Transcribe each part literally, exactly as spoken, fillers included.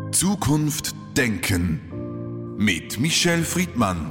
Zukunft denken mit Michel Friedmann.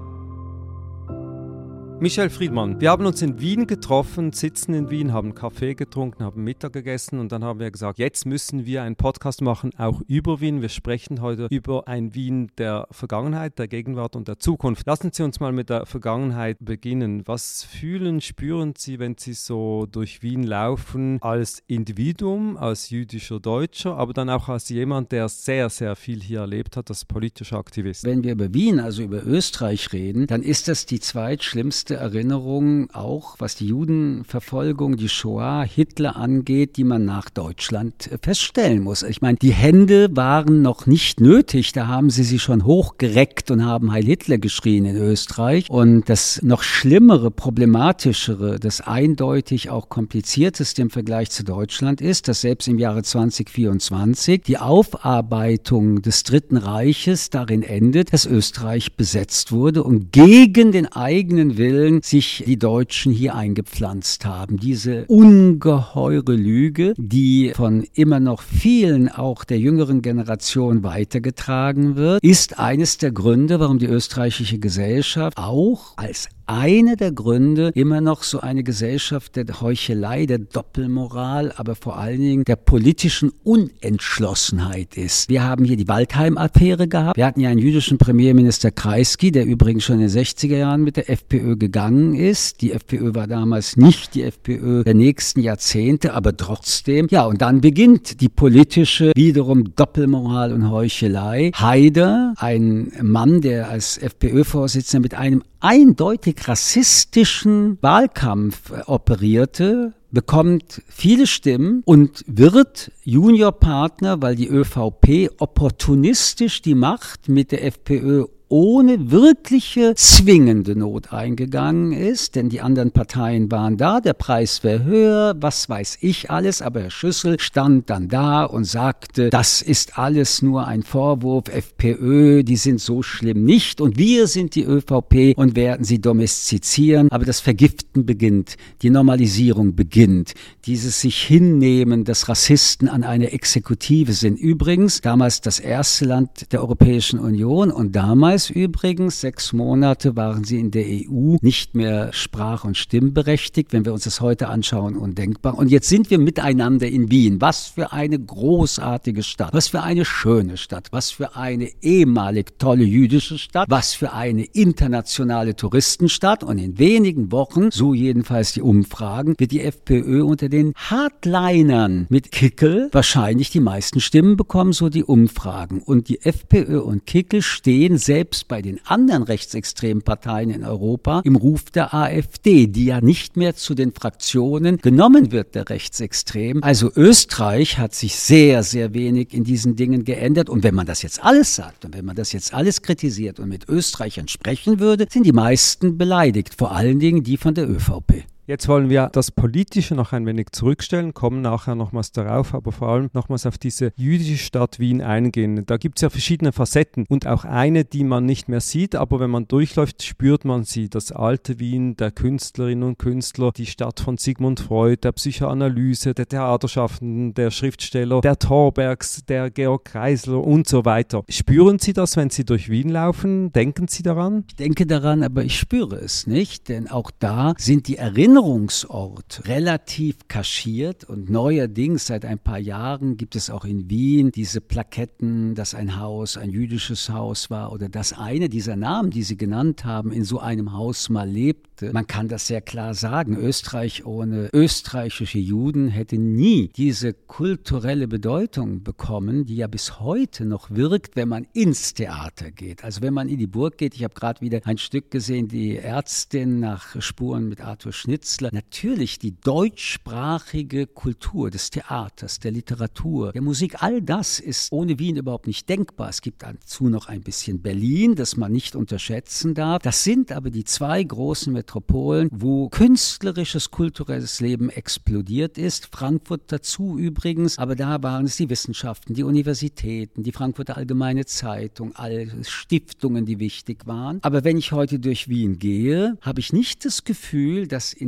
Michel Friedmann, wir haben uns in Wien getroffen, sitzen in Wien, haben Kaffee getrunken, haben Mittag gegessen und dann haben wir gesagt, jetzt müssen wir einen Podcast machen, auch über Wien. Wir sprechen heute über ein Wien der Vergangenheit, der Gegenwart und der Zukunft. Lassen Sie uns mal mit der Vergangenheit beginnen. Was fühlen, spüren Sie, wenn Sie so durch Wien laufen, als Individuum, als jüdischer Deutscher, aber dann auch als jemand, der sehr, sehr viel hier erlebt hat, als politischer Aktivist? Wenn wir über Wien, also über Österreich reden, dann ist das die zweitschlimmste Erinnerung, auch was die Judenverfolgung, die Shoah, Hitler angeht, die man nach Deutschland feststellen muss. Ich meine, die Hände waren noch nicht nötig, da haben sie sie schon hochgereckt und haben Heil Hitler geschrien in Österreich. Und das noch schlimmere, problematischere, das eindeutig auch komplizierteste im Vergleich zu Deutschland ist, dass selbst im Jahre zwanzig vierundzwanzig die Aufarbeitung des Dritten Reiches darin endet, dass Österreich besetzt wurde und gegen den eigenen Willen sich die Deutschen hier eingepflanzt haben. Diese ungeheure Lüge, die von immer noch vielen, auch der jüngeren Generation, weitergetragen wird, ist eines der Gründe, warum die österreichische Gesellschaft auch als eine der Gründe immer noch so eine Gesellschaft der Heuchelei, der Doppelmoral, aber vor allen Dingen der politischen Unentschlossenheit ist. Wir haben hier die Waldheim-Affäre gehabt. Wir hatten ja einen jüdischen Premierminister Kreisky, der übrigens schon in den sechziger Jahren mit der FPÖ gegangen ist. Die FPÖ war damals nicht die FPÖ der nächsten Jahrzehnte, aber trotzdem. Ja, und dann beginnt die politische, wiederum Doppelmoral und Heuchelei. Haider, ein Mann, der als FPÖ-Vorsitzender mit einem eindeutig rassistischen Wahlkampf operierte, bekommt viele Stimmen und wird Juniorpartner, weil die ÖVP opportunistisch die Macht mit der FPÖ ohne wirkliche zwingende Not eingegangen ist, denn die anderen Parteien waren da, der Preis wäre höher, was weiß ich alles, aber Herr Schüssel stand dann da und sagte, das ist alles nur ein Vorwurf, FPÖ, die sind so schlimm nicht und wir sind die ÖVP und werden sie domestizieren, aber das Vergiften beginnt, die Normalisierung beginnt, dieses sich hinnehmen, dass Rassisten an einer Exekutive sind. Übrigens, damals das erste Land der Europäischen Union und damals übrigens, sechs Monate waren sie in der E U nicht mehr sprach- und stimmberechtigt, wenn wir uns das heute anschauen, undenkbar. Und jetzt sind wir miteinander in Wien. Was für eine großartige Stadt, was für eine schöne Stadt, was für eine ehemalig tolle jüdische Stadt, was für eine internationale Touristenstadt. Und in wenigen Wochen, so jedenfalls die Umfragen, wird die FPÖ unter den Hardlinern mit Kickl wahrscheinlich die meisten Stimmen bekommen, so die Umfragen. Und die FPÖ und Kickl stehen selbst bei den anderen rechtsextremen Parteien in Europa im Ruf der AfD, die ja nicht mehr zu den Fraktionen genommen wird, der Rechtsextremen. Also Österreich hat sich sehr, sehr wenig in diesen Dingen geändert. Und wenn man das jetzt alles sagt und wenn man das jetzt alles kritisiert und mit Österreichern sprechen würde, sind die meisten beleidigt, vor allen Dingen die von der ÖVP. Jetzt wollen wir das Politische noch ein wenig zurückstellen, kommen nachher nochmals darauf, aber vor allem nochmals auf diese jüdische Stadt Wien eingehen. Da gibt es ja verschiedene Facetten und auch eine, die man nicht mehr sieht, aber wenn man durchläuft, spürt man sie. Das alte Wien der Künstlerinnen und Künstler, die Stadt von Sigmund Freud, der Psychoanalyse, der Theaterschaffenden, der Schriftsteller, der Thorbergs, der Georg Kreisler und so weiter. Spüren Sie das, wenn Sie durch Wien laufen? Denken Sie daran? Ich denke daran, aber ich spüre es nicht, denn auch da sind die Erinnerungen Erinnerungsort relativ kaschiert und neuerdings seit ein paar Jahren gibt es auch in Wien diese Plaketten, dass ein Haus ein jüdisches Haus war oder dass eine dieser Namen, die Sie genannt haben, in so einem Haus mal lebte. Man kann das sehr klar sagen, Österreich ohne österreichische Juden hätte nie diese kulturelle Bedeutung bekommen, die ja bis heute noch wirkt, wenn man ins Theater geht. Also wenn man in die Burg geht, ich habe gerade wieder ein Stück gesehen, die Ärztin nach Spuren mit Arthur Schnitzler. Natürlich die deutschsprachige Kultur des Theaters, der Literatur, der Musik, all das ist ohne Wien überhaupt nicht denkbar. Es gibt dazu noch ein bisschen Berlin, das man nicht unterschätzen darf. Das sind aber die zwei großen Metropolen, wo künstlerisches, kulturelles Leben explodiert ist. Frankfurt dazu übrigens, aber da waren es die Wissenschaften, die Universitäten, die Frankfurter Allgemeine Zeitung, alle Stiftungen, die wichtig waren. Aber wenn ich heute durch Wien gehe, habe ich nicht das Gefühl, dass in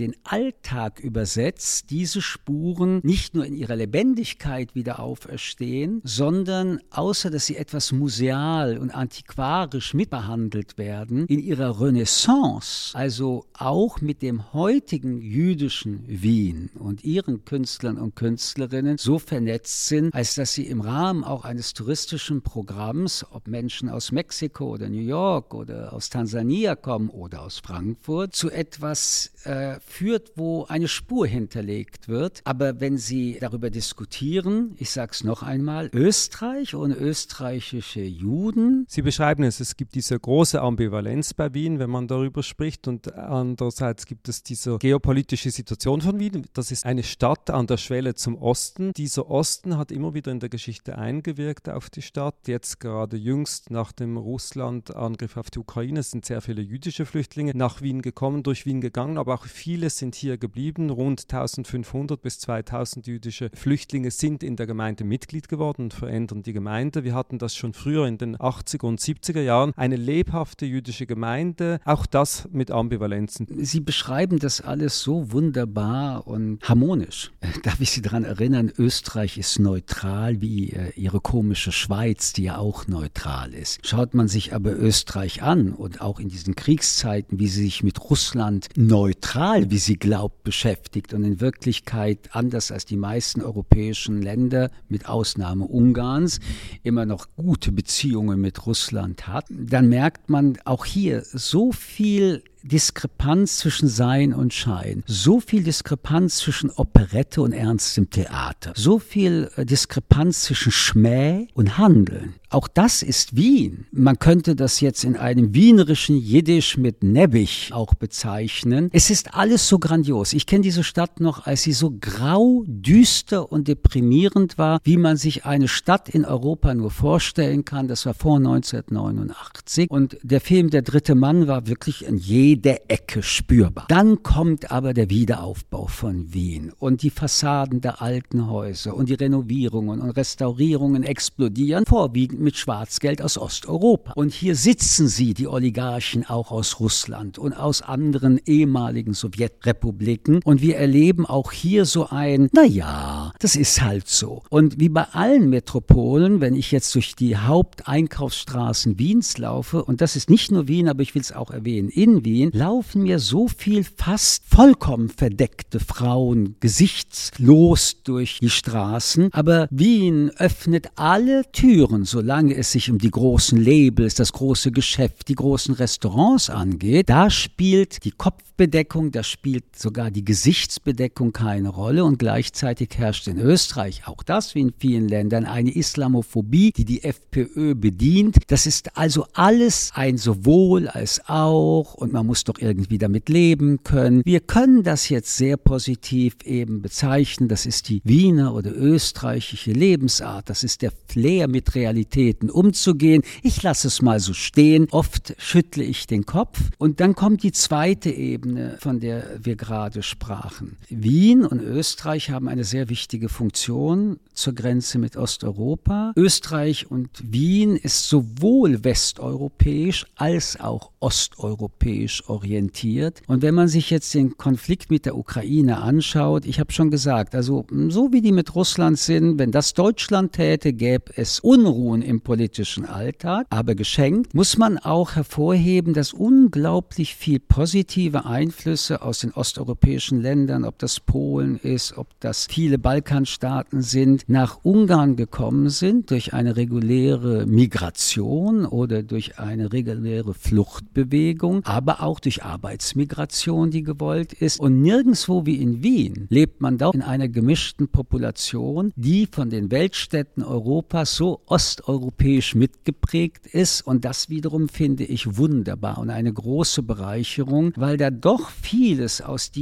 den Alltag übersetzt, diese Spuren nicht nur in ihrer Lebendigkeit wieder auferstehen, sondern außer dass sie etwas museal und antiquarisch mitbehandelt werden, in ihrer Renaissance, also auch mit dem heutigen jüdischen Wien und ihren Künstlern und Künstlerinnen so vernetzt sind, als dass sie im Rahmen auch eines touristischen Programms, ob Menschen aus Mexiko oder New York oder aus Tansania kommen oder aus Frankfurt, zu etwas äh, führt, wo eine Spur hinterlegt wird. Aber wenn Sie darüber diskutieren, ich sage es noch einmal, Österreich ohne österreichische Juden. Sie beschreiben es, es gibt diese große Ambivalenz bei Wien, wenn man darüber spricht, und andererseits gibt es diese geopolitische Situation von Wien. Das ist eine Stadt an der Schwelle zum Osten. Dieser Osten hat immer wieder in der Geschichte eingewirkt auf die Stadt. Jetzt gerade jüngst nach dem Russland-Angriff auf die Ukraine sind sehr viele jüdische Flüchtlinge nach Wien gekommen, durch Wien gegangen, aber auch viele sind hier geblieben. Rund eintausendfünfhundert bis zweitausend jüdische Flüchtlinge sind in der Gemeinde Mitglied geworden und verändern die Gemeinde. Wir hatten das schon früher in den achtziger und siebziger Jahren, eine lebhafte jüdische Gemeinde, auch das mit Ambivalenzen. Sie beschreiben das alles so wunderbar und harmonisch. Darf ich Sie daran erinnern, Österreich ist neutral wie äh, Ihre komische Schweiz, die ja auch neutral ist. Schaut man sich aber Österreich an und auch in diesen Kriegszeiten, wie sie sich mit Russland neutral, wie sie glaubt, beschäftigt und in Wirklichkeit anders als die meisten europäischen Länder, mit Ausnahme Ungarns, immer noch gute Beziehungen mit Russland hat, dann merkt man auch hier so viel Diskrepanz zwischen Sein und Schein, so viel Diskrepanz zwischen Operette und ernstem Theater, so viel Diskrepanz zwischen Schmäh und Handeln. Auch das ist Wien. Man könnte das jetzt in einem wienerischen Jiddisch mit Nebbich auch bezeichnen. Es ist alles so grandios. Ich kenne diese Stadt noch, als sie so grau, düster und deprimierend war, wie man sich eine Stadt in Europa nur vorstellen kann. Das war vor neunzehnhundertneunundachtzig. Und der Film Der dritte Mann war wirklich in jeder Ecke spürbar. Dann kommt aber der Wiederaufbau von Wien und die Fassaden der alten Häuser und die Renovierungen und Restaurierungen explodieren, vorwiegend mit Schwarzgeld aus Osteuropa. Und hier sitzen sie, die Oligarchen, auch aus Russland und aus anderen ehemaligen Sowjetrepubliken. Und wir erleben auch hier so ein, naja, das ist halt so. Und wie bei allen Metropolen, wenn ich jetzt durch die Haupteinkaufsstraßen Wiens laufe, und das ist nicht nur Wien, aber ich will es auch erwähnen, in Wien, laufen mir so viel fast vollkommen verdeckte Frauen gesichtslos durch die Straßen. Aber Wien öffnet alle Türen, solange es sich um die großen Labels, das große Geschäft, die großen Restaurants angeht. Da spielt die Kopfbedeckung, da spielt sogar die Gesichtsbedeckung keine Rolle und gleichzeitig herrscht in Österreich, auch das wie in vielen Ländern, eine Islamophobie, die die FPÖ bedient. Das ist also alles ein sowohl als auch und man muss doch irgendwie damit leben können. Wir können das jetzt sehr positiv eben bezeichnen. Das ist die Wiener oder österreichische Lebensart. Das ist der Flair, mit Realitäten umzugehen. Ich lasse es mal so stehen. Oft schüttle ich den Kopf. Und dann kommt die zweite Ebene, von der wir gerade sprachen. Wien und Österreich haben eine sehr wichtige Funktion zur Grenze mit Osteuropa. Österreich und Wien ist sowohl westeuropäisch als auch osteuropäisch orientiert. Und wenn man sich jetzt den Konflikt mit der Ukraine anschaut, ich habe schon gesagt, also so wie die mit Russland sind, wenn das Deutschland täte, gäbe es Unruhen im politischen Alltag. Aber geschenkt muss man auch hervorheben, dass unglaublich viel positive Einflüsse aus den osteuropäischen Ländern, ob das Polen ist, ob das viele Balkanstaaten sind, nach Ungarn gekommen sind durch eine reguläre Migration oder durch eine reguläre Fluchtbewegung, aber auch durch Arbeitsmigration, die gewollt ist. Und nirgendwo wie in Wien lebt man doch in einer gemischten Population, die von den Weltstädten Europas so osteuropäisch mitgeprägt ist. Und das wiederum finde ich wunderbar und eine große Bereicherung, weil da doch vieles aus dieser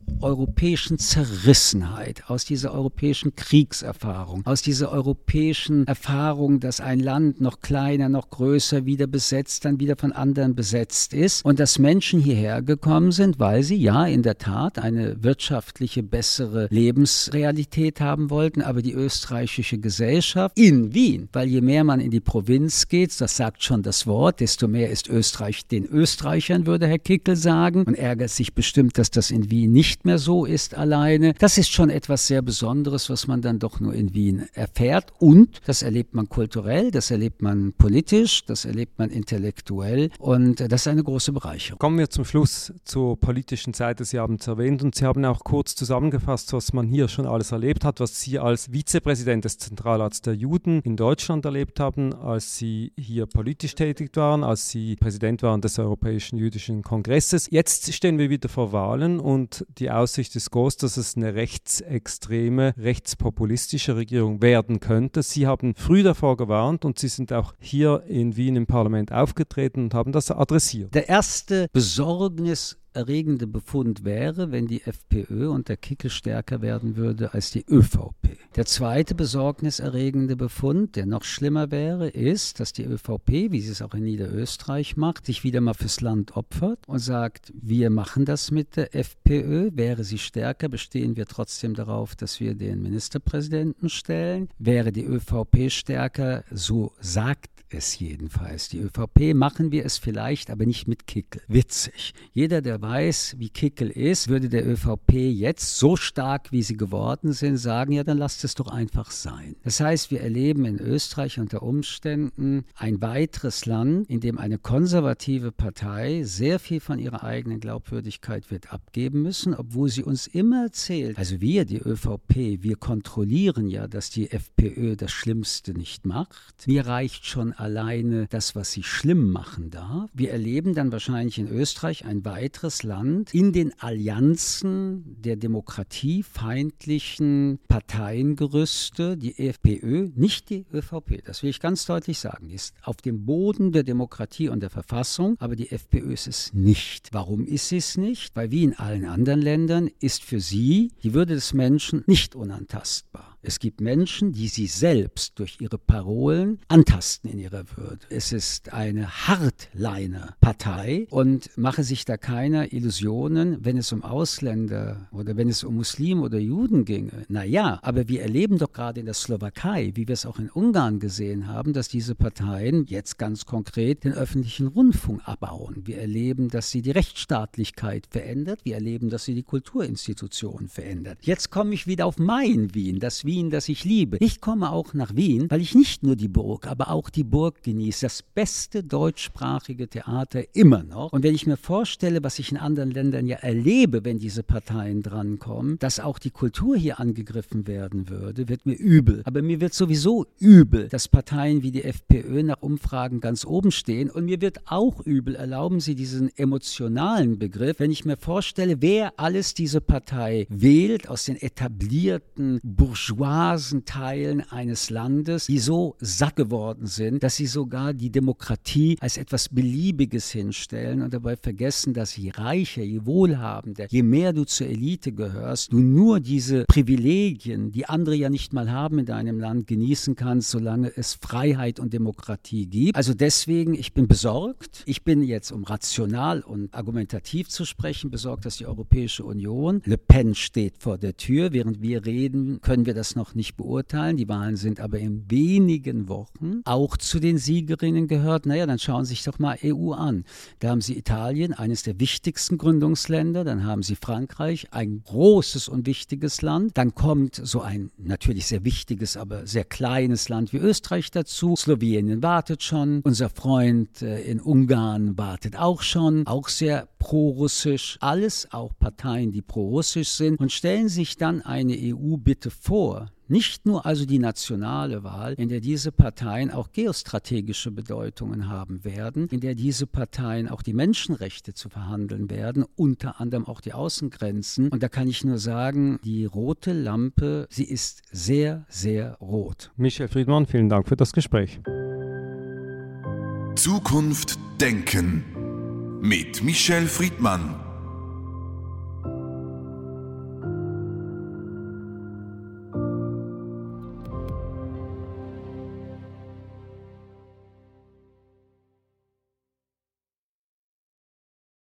europäischen Zerrissenheit, aus dieser europäischen Kriegserfahrung, aus dieser europäischen Erfahrung, dass ein Land noch kleiner, noch größer wieder besetzt, dann wieder von anderen besetzt ist und dass Menschen hierher gekommen sind, weil sie ja in der Tat eine wirtschaftliche, bessere Lebensrealität haben wollten, aber die österreichische Gesellschaft in Wien, weil je mehr man in die Provinz geht, das sagt schon das Wort, desto mehr ist Österreich den Österreichern, würde Herr Kickl sagen, und ärgert sich bestimmt, dass das in Wien nicht mehr so ist alleine. Das ist schon etwas sehr Besonderes, was man dann doch nur in Wien erfährt und das erlebt man kulturell, das erlebt man politisch, das erlebt man intellektuell und das ist eine große Bereicherung. Kommen wir zum Schluss zur politischen Seite. Sie haben es erwähnt und Sie haben auch kurz zusammengefasst, was man hier schon alles erlebt hat, was Sie als Vizepräsident des Zentralrats der Juden in Deutschland erlebt haben, als Sie hier politisch tätig waren, als Sie Präsident waren des Europäischen Jüdischen Kongresses. Jetzt stehen wir wieder vor Wahlen und die Aussicht ist groß, dass es eine rechtsextreme, rechtspopulistische Regierung werden könnte. Sie haben früh davor gewarnt und Sie sind auch hier in Wien im Parlament aufgetreten und haben das adressiert. Der erste Besorgnis erregende Befund wäre, wenn die FPÖ und der Kickl stärker werden würde als die ÖVP. Der zweite besorgniserregende Befund, der noch schlimmer wäre, ist, dass die ÖVP, wie sie es auch in Niederösterreich macht, sich wieder mal fürs Land opfert und sagt, wir machen das mit der FPÖ. Wäre sie stärker, bestehen wir trotzdem darauf, dass wir den Ministerpräsidenten stellen. Wäre die ÖVP stärker, so sagt es jedenfalls. Die ÖVP machen wir es vielleicht, aber nicht mit Kickl. Witzig. Jeder, der weiß, wie Kickl ist, würde der ÖVP jetzt so stark, wie sie geworden sind, sagen, ja, dann lasst es doch einfach sein. Das heißt, wir erleben in Österreich unter Umständen ein weiteres Land, in dem eine konservative Partei sehr viel von ihrer eigenen Glaubwürdigkeit wird abgeben müssen, obwohl sie uns immer erzählt, also wir, die ÖVP, wir kontrollieren ja, dass die FPÖ das Schlimmste nicht macht. Mir reicht schon alleine das, was sie schlimm machen darf. Wir erleben dann wahrscheinlich in Österreich ein weiteres Land in den Allianzen der demokratiefeindlichen Parteiengerüste, die FPÖ, nicht die ÖVP. Das will ich ganz deutlich sagen. Die ist auf dem Boden der Demokratie und der Verfassung, aber die FPÖ ist es nicht. Warum ist sie es nicht? Weil wie in allen anderen Ländern ist für sie die Würde des Menschen nicht unantastbar. Es gibt Menschen, die sie selbst durch ihre Parolen antasten in ihrer Würde. Es ist eine Hardliner-Partei und mache sich da keiner Illusionen, wenn es um Ausländer oder wenn es um Muslime oder Juden ginge. Naja, aber wir erleben doch gerade in der Slowakei, wie wir es auch in Ungarn gesehen haben, dass diese Parteien jetzt ganz konkret den öffentlichen Rundfunk abbauen. Wir erleben, dass sie die Rechtsstaatlichkeit verändert. Wir erleben, dass sie die Kulturinstitutionen verändert. Jetzt komme ich wieder auf mein Wien, das Wien, das ich liebe. Ich komme auch nach Wien, weil ich nicht nur die Burg, aber auch die Burg genieße. Das beste deutschsprachige Theater immer noch. Und wenn ich mir vorstelle, was ich in anderen Ländern ja erlebe, wenn diese Parteien drankommen, dass auch die Kultur hier angegriffen werden würde, wird mir übel. Aber mir wird sowieso übel, dass Parteien wie die FPÖ nach Umfragen ganz oben stehen. Und mir wird auch übel, erlauben Sie diesen emotionalen Begriff, wenn ich mir vorstelle, wer alles diese Partei wählt aus den etablierten bourgeoisen Teilen eines Landes, die so satt geworden sind, dass sie sogar die Demokratie als etwas Beliebiges hinstellen und dabei vergessen, dass je reicher, je wohlhabender, je mehr du zur Elite gehörst, du nur diese Privilegien, die andere ja nicht mal haben in deinem Land, genießen kannst, solange es Freiheit und Demokratie gibt. Also deswegen, ich bin besorgt. Ich bin jetzt, um rational und argumentativ zu sprechen, besorgt, dass die Europäische Union, Le Pen steht vor der Tür, während wir reden, können wir das noch nicht beurteilen. Die Wahlen sind aber in wenigen Wochen auch zu den Siegerinnen gehört. Naja, dann schauen Sie sich doch mal E U an. Da haben Sie Italien, eines der wichtigsten Gründungsländer. Dann haben Sie Frankreich, ein großes und wichtiges Land. Dann kommt so ein natürlich sehr wichtiges, aber sehr kleines Land wie Österreich dazu. Slowenien wartet schon. Unser Freund äh, in Ungarn wartet auch schon. Auch sehr pro-russisch. Alles auch Parteien, die pro-russisch sind. Und stellen sich dann eine E U bitte vor, nicht nur also die nationale Wahl, in der diese Parteien auch geostrategische Bedeutungen haben werden, in der diese Parteien auch die Menschenrechte zu verhandeln werden, unter anderem auch die Außengrenzen. Und da kann ich nur sagen, die rote Lampe, sie ist sehr, sehr rot. Michel Friedmann, vielen Dank für das Gespräch. Zukunft denken mit Michel Friedmann.